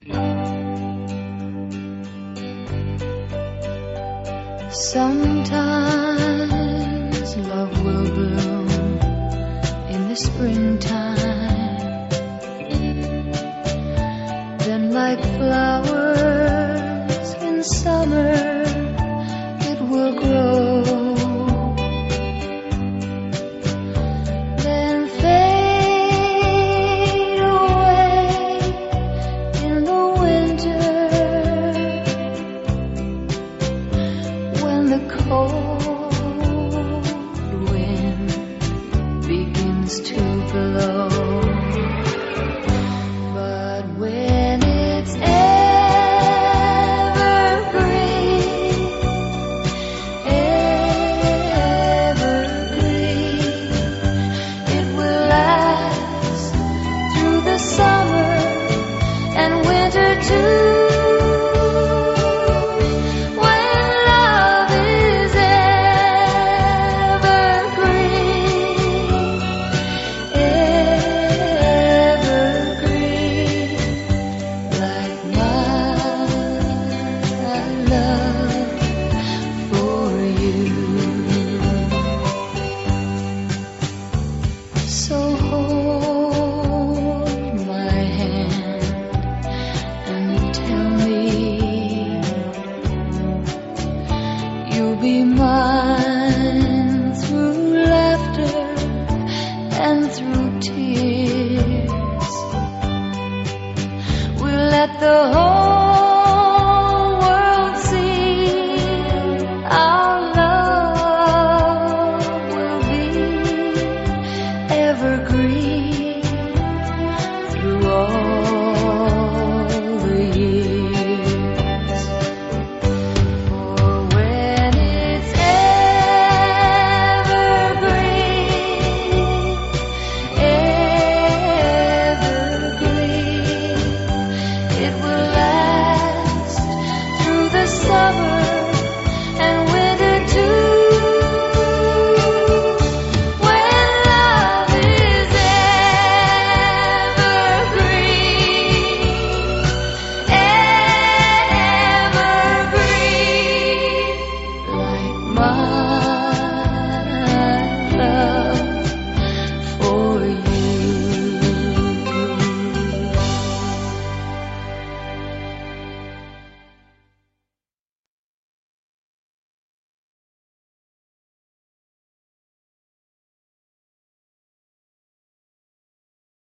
Sometimes love will bloom in the springtime, then like flowers in summer it will grow, then fade away in the winter when the cold wind begins to blow. But when it's evergreen, it will last through the summer and winter too. So hold my hand and tell me you'll be mine through laughter and through tears. We'll let the whole